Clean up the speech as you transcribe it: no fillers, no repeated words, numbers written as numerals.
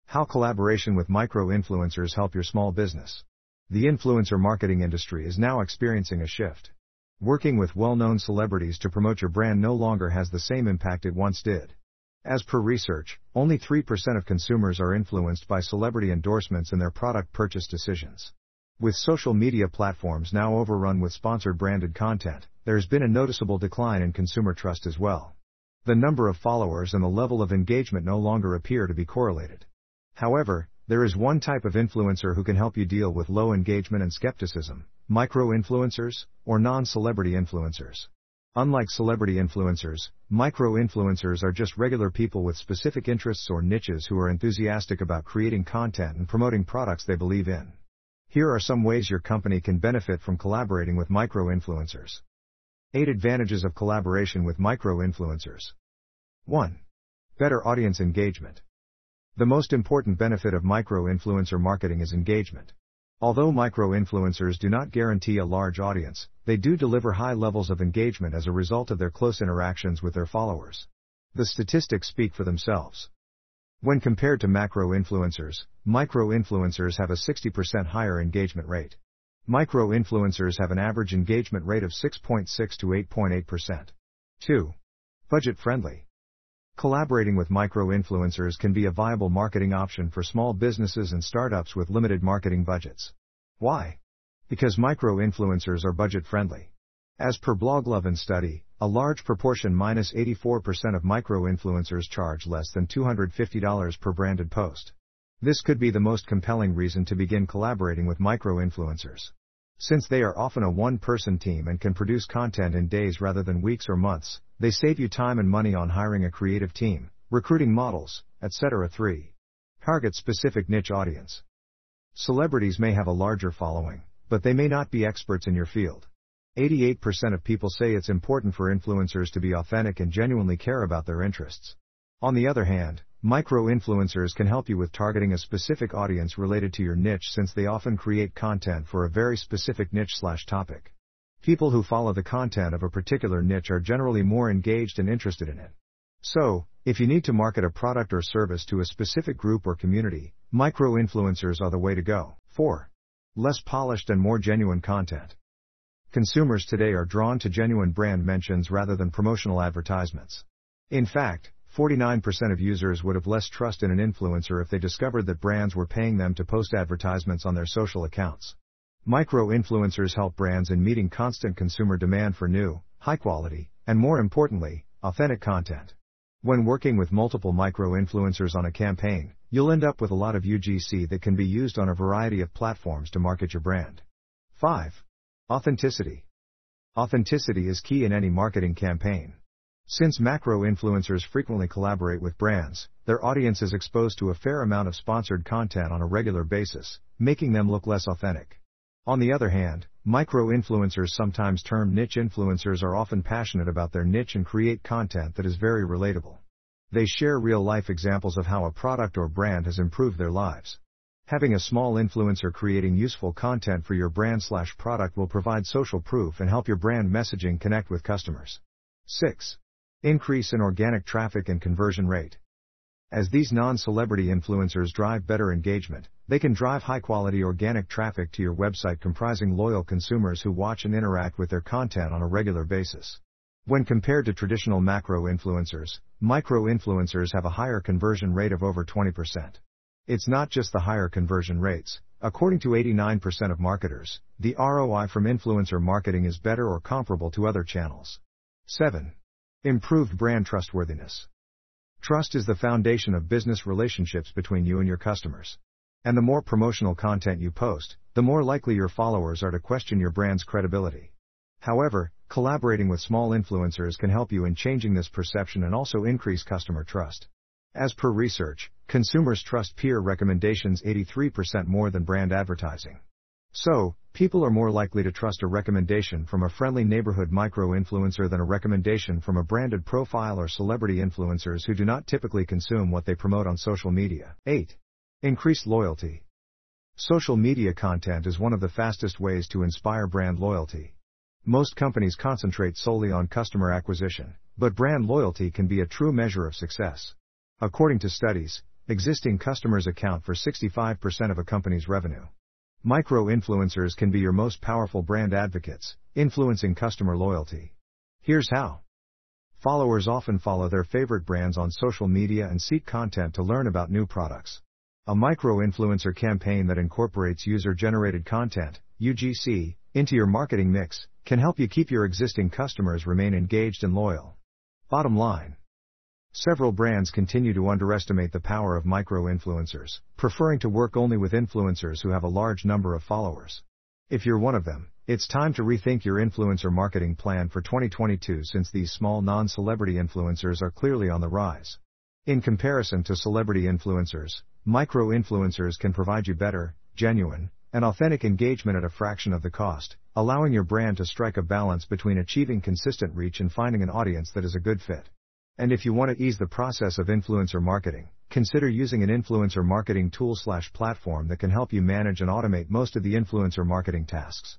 How collaboration with micro-influencers help your small business. The influencer marketing industry is now experiencing a shift. Working with well-known celebrities to promote your brand no longer has the same impact it once did. As per research, only 3% of consumers are influenced by celebrity endorsements in their product purchase decisions. With social media platforms now overrun with sponsored branded content, there has been a noticeable decline in consumer trust as well. The number of followers and the level of engagement no longer appear to be correlated. However, there is one type of influencer who can help you deal with low engagement and skepticism: micro-influencers, or non-celebrity influencers. Unlike celebrity influencers, micro-influencers are just regular people with specific interests or niches who are enthusiastic about creating content and promoting products they believe in. Here are some ways your company can benefit from collaborating with micro-influencers. 8 advantages of collaboration with micro-influencers. 1. Better audience engagement. The most important benefit of micro-influencer marketing is engagement. Although micro-influencers do not guarantee a large audience, they do deliver high levels of engagement as a result of their close interactions with their followers. The statistics speak for themselves. When compared to macro-influencers, micro-influencers have a 60% higher engagement rate. Micro-influencers have an average engagement rate of 6.6 to 8.8%. 2. Budget-friendly. Collaborating with micro-influencers can be a viable marketing option for small businesses and startups with limited marketing budgets. Why? Because micro-influencers are budget-friendly. As per BlogLovin study, a large proportion (84% of micro-influencers charge less than $250 per branded post. This could be the most compelling reason to begin collaborating with micro-influencers. Since they are often a one-person team and can produce content in days rather than weeks or months, they save you time and money on hiring a creative team, recruiting models, etc. 3. Target specific niche audience. Celebrities may have a larger following, but they may not be experts in your field. 88% of people say it's important for influencers to be authentic and genuinely care about their interests. On the other hand, micro-influencers can help you with targeting a specific audience related to your niche, since they often create content for a very specific niche/topic. People who follow the content of a particular niche are generally more engaged and interested in it. So, if you need to market a product or service to a specific group or community, micro-influencers are the way to go. 4. Less polished and more genuine content. Consumers today are drawn to genuine brand mentions rather than promotional advertisements. In fact, 49% of users would have less trust in an influencer if they discovered that brands were paying them to post advertisements on their social accounts. Micro-influencers help brands in meeting constant consumer demand for new, high-quality, and more importantly, authentic content. When working with multiple micro-influencers on a campaign, you'll end up with a lot of UGC that can be used on a variety of platforms to market your brand. 5. Authenticity. Authenticity is key in any marketing campaign. Since macro-influencers frequently collaborate with brands, their audience is exposed to a fair amount of sponsored content on a regular basis, making them look less authentic. On the other hand, micro-influencers, sometimes termed niche influencers, are often passionate about their niche and create content that is very relatable. They share real-life examples of how a product or brand has improved their lives. Having a small influencer creating useful content for your brand/product will provide social proof and help your brand messaging connect with customers. 6. Increase in organic traffic and conversion rate. As these non-celebrity influencers drive better engagement, they can drive high-quality organic traffic to your website, comprising loyal consumers who watch and interact with their content on a regular basis. When compared to traditional macro-influencers, micro-influencers have a higher conversion rate of over 20%. It's not just the higher conversion rates. According to 89% of marketers, the ROI from influencer marketing is better or comparable to other channels. 7. Improved brand trustworthiness. Trust is the foundation of business relationships between you and your customers. And the more promotional content you post, the more likely your followers are to question your brand's credibility. However, collaborating with small influencers can help you in changing this perception and also increase customer trust. As per research, consumers trust peer recommendations 83% more than brand advertising. So, people are more likely to trust a recommendation from a friendly neighborhood micro-influencer than a recommendation from a branded profile or celebrity influencers who do not typically consume what they promote on social media. 8. Increased loyalty. Social media content is one of the fastest ways to inspire brand loyalty. Most companies concentrate solely on customer acquisition, but brand loyalty can be a true measure of success. According to studies, Existing customers account for 65% of a company's revenue. Micro-influencers can be your most powerful brand advocates, influencing customer loyalty. Here's how. Followers often follow their favorite brands on social media and seek content to learn about new products. A micro-influencer campaign that incorporates user-generated content, UGC, into your marketing mix can help you keep your existing customers remain engaged and loyal. Bottom line. Several brands continue to underestimate the power of micro-influencers, preferring to work only with influencers who have a large number of followers. If you're one of them, it's time to rethink your influencer marketing plan for 2022 since these small non-celebrity influencers are clearly on the rise. In comparison to celebrity influencers, micro-influencers can provide you better, genuine, and authentic engagement at a fraction of the cost, allowing your brand to strike a balance between achieving consistent reach and finding an audience that is a good fit. And if you want to ease the process of influencer marketing, consider using an influencer marketing tool/platform that can help you manage and automate most of the influencer marketing tasks.